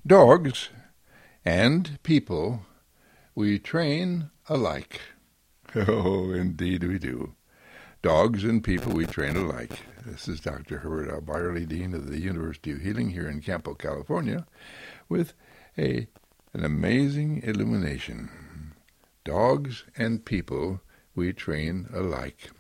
Dogs and people we train alike. Oh, indeed we do. Dogs and people we train alike. This is Dr. Herbert L. Byerly, Dean of the University of Healing here in Campo, California, with an amazing illumination. Dogs and people we train alike.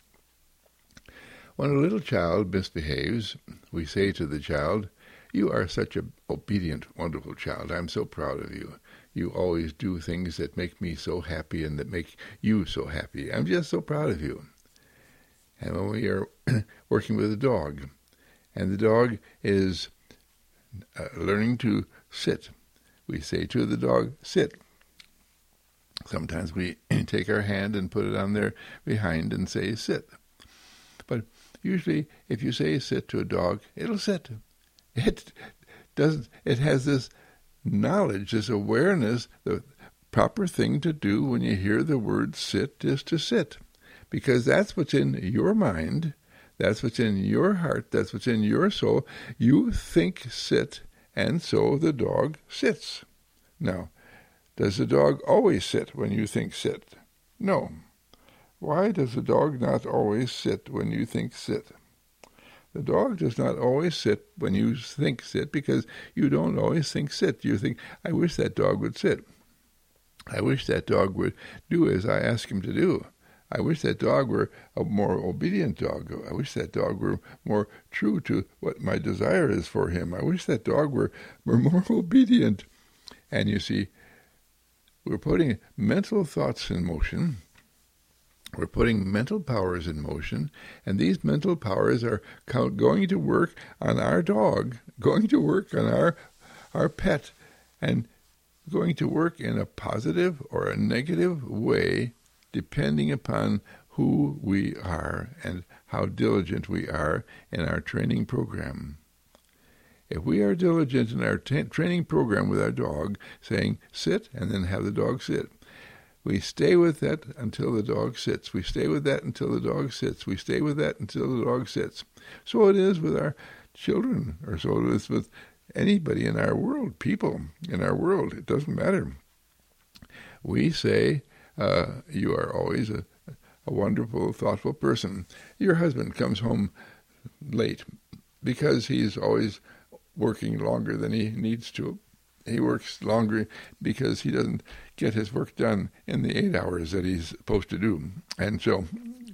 When a little child misbehaves, we say to the child, "You are such an obedient, wonderful child. I'm so proud of you. You always do things that make me so happy and that make you so happy. I'm just so proud of you." And when we are working with a dog, and the dog is learning to sit, we say to the dog, "Sit." Sometimes we take our hand and put it on their behind and say, "Sit." But usually, if you say "sit" to a dog, it'll sit. It has this knowledge, this awareness. The proper thing to do when you hear the word "sit" is to sit, because that's what's in your mind, that's what's in your heart, that's what's in your soul. You think "sit," and so the dog sits. Now, does the dog always sit when you think "sit"? No. Why does the dog not always sit when you think "sit"? The dog does not always sit when you think "sit" because you don't always think "sit." You think, "I wish that dog would sit. I wish that dog would do as I ask him to do. I wish that dog were a more obedient dog. I wish that dog were more true to what my desire is for him. I wish that dog were more obedient." And you see, we're putting mental thoughts in motion. We're putting mental powers in motion, and these mental powers are going to work on our dog, going to work on our pet, and going to work in a positive or a negative way, depending upon who we are and how diligent we are in our training program. If we are diligent in our training program with our dog, saying "sit," and then have the dog sit, we stay with that until the dog sits. We stay with that until the dog sits. We stay with that until the dog sits. So it is with our children, or so it is with anybody in our world, people in our world. It doesn't matter. We say, "You are always a wonderful, thoughtful person." Your husband comes home late because he's always working longer than he needs to. He works longer because he doesn't get his work done in the 8 hours that he's supposed to do. And so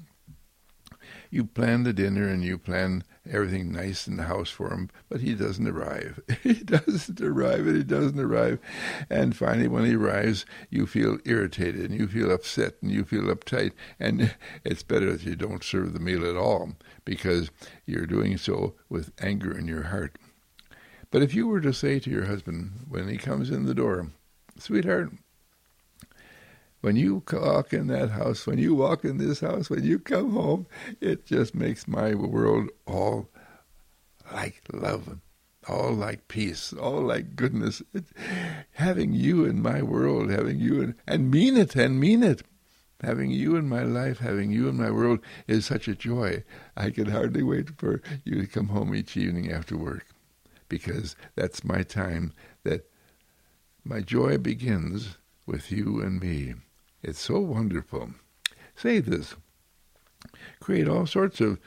you plan the dinner and you plan everything nice in the house for him, but he doesn't arrive. He doesn't arrive. And finally, when he arrives, you feel irritated and you feel upset and you feel uptight. And it's better that you don't serve the meal at all, because you're doing so with anger in your heart. But if you were to say to your husband when he comes in the door, "Sweetheart, when you walk in that house, when you walk in this house, when you come home, it just makes my world all like love, all like peace, all like goodness. Having you in my world, having you and mean it. Having you in my life, having you in my world is such a joy. I can hardly wait for you to come home each evening after work, because that's my time, that my joy begins with you and me." It's so wonderful. Say this. Create all sorts of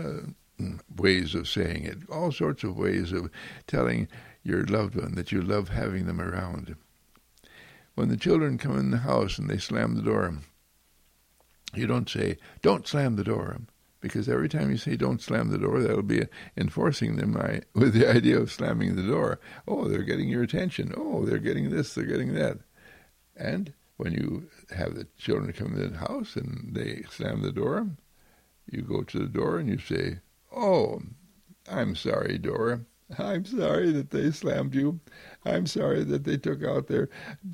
ways of saying it, all sorts of ways of telling your loved one that you love having them around. When the children come in the house and they slam the door, you don't say, "Don't slam the door," because every time you say "don't slam the door," that'll be enforcing them with the idea of slamming the door. Oh, they're getting your attention. Oh, they're getting this, they're getting that. And when you have the children come in the house and they slam the door, you go to the door and you say, "Oh, I'm sorry, door. I'm sorry that they slammed you. I'm sorry that they took out their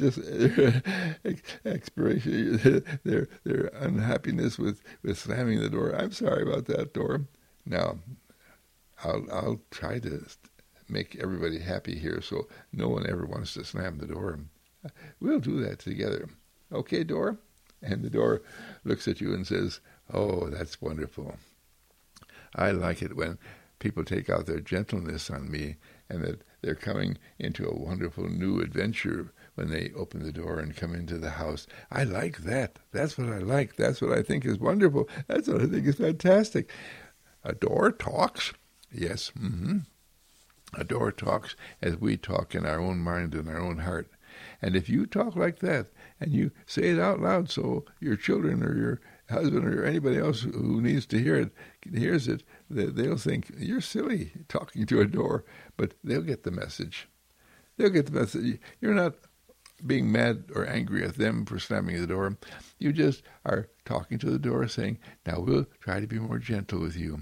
expiration, their unhappiness with slamming the door. I'm sorry about that, door. Now, I'll try to make everybody happy here, so no one ever wants to slam the door. We'll do that together. Okay, door?" And the door looks at you and says, "Oh, that's wonderful. I like it when people take out their gentleness on me and that they're coming into a wonderful new adventure when they open the door and come into the house. I like that. That's what I like. That's what I think is wonderful. That's what I think is fantastic. A door talks. Yes. A door talks as we talk in our own mind and our own heart. And if you talk like that and you say it out loud so your children or your husband or anybody else who needs to hear it hears it, they'll think you're silly talking to a door, but they'll get the message. They'll get the message. You're not being mad or angry at them for slamming the door. You just are talking to the door saying, now we'll try to be more gentle with you.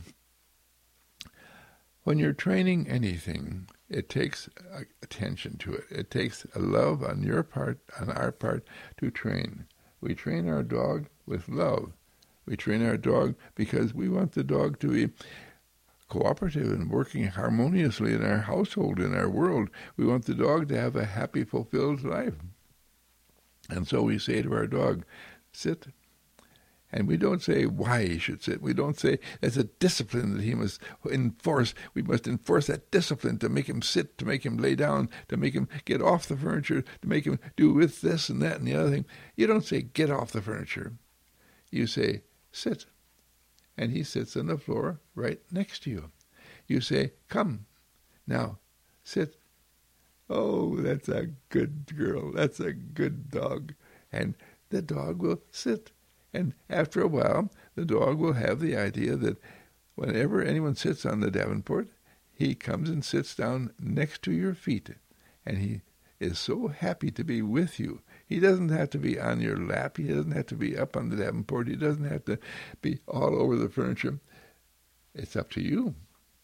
When you're training anything, it takes attention to it. It takes a love on your part, on our part, to train. We train our dog with love. We train our dog because we want the dog to be cooperative and working harmoniously in our household, in our world. We want the dog to have a happy, fulfilled life. And so we say to our dog, sit. And we don't say why he should sit. We don't say there's a discipline that he must enforce. We must enforce that discipline to make him sit, to make him lay down, to make him get off the furniture, to make him do with this and that and the other thing. You don't say get off the furniture. You say sit. And he sits on the floor right next to you. You say, come, now, sit. Oh, that's a good girl. That's a good dog. And the dog will sit. And after a while, the dog will have the idea that whenever anyone sits on the Davenport, he comes and sits down next to your feet. And he is so happy to be with you. He doesn't have to be on your lap. He doesn't have to be up on the Davenport. He doesn't have to be all over the furniture. It's up to you.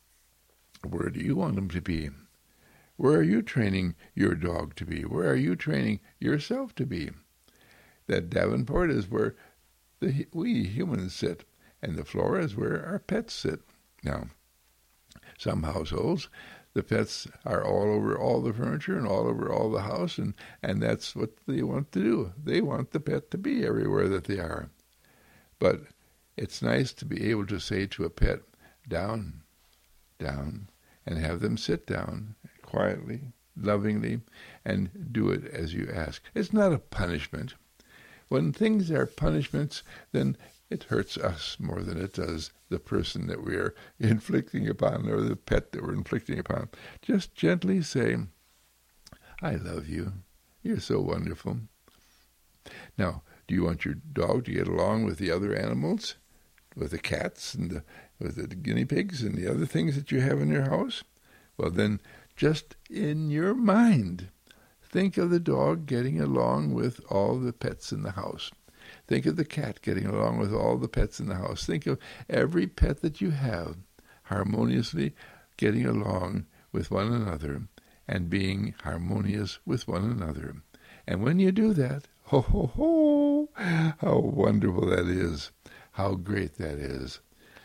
Where do you want him to be? Where are you training your dog to be? Where are you training yourself to be? That Davenport is where we humans sit, and the floor is where our pets sit. Now, some households, the pets are all over all the furniture and all over all the house, and that's what they want to do. They want the pet to be everywhere that they are. But it's nice to be able to say to a pet, down, down, and have them sit down quietly, lovingly, and do it as you ask. It's not a punishment. When things are punishments, then it hurts us more than it does the person that we are inflicting upon or the pet that we're inflicting upon. Just gently say, I love you. You're so wonderful. Now, do you want your dog to get along with the other animals, with the cats and with the guinea pigs and the other things that you have in your house? Well, then, just in your mind, think of the dog getting along with all the pets in the house. Think of the cat getting along with all the pets in the house. Think of every pet that you have harmoniously getting along with one another and being harmonious with one another. And when you do that, ho, ho, ho, how wonderful that is. How great that is.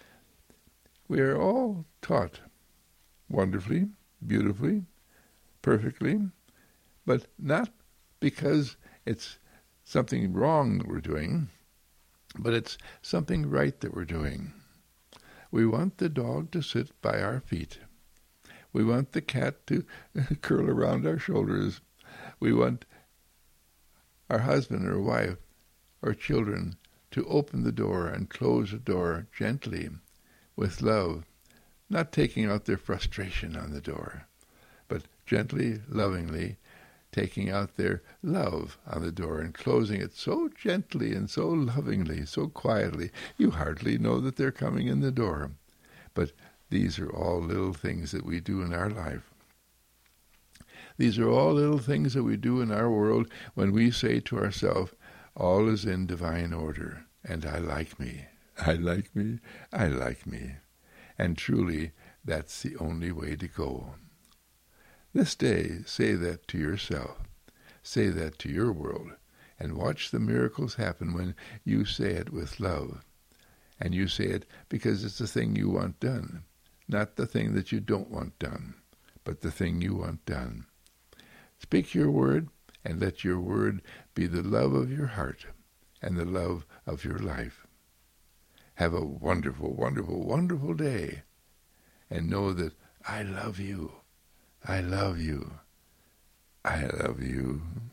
We are all taught wonderfully, beautifully, perfectly, but not because it's something wrong that we're doing, but it's something right that we're doing. We want the dog to sit by our feet. We want the cat to curl around our shoulders. We want our husband or wife or children to open the door and close the door gently, with love, not taking out their frustration on the door, but gently, lovingly, taking out their love on the door and closing it so gently and so lovingly, so quietly, you hardly know that they're coming in the door. But these are all little things that we do in our life. These are all little things that we do in our world when we say to ourselves, all is in divine order, and I like me, I like me, I like me. And truly, that's the only way to go. This day, say that to yourself. Say that to your world. And watch the miracles happen when you say it with love. And you say it because it's the thing you want done. Not the thing that you don't want done, but the thing you want done. Speak your word, and let your word be the love of your heart and the love of your life. Have a wonderful, wonderful, wonderful day. And know that I love you. I love you. I love you.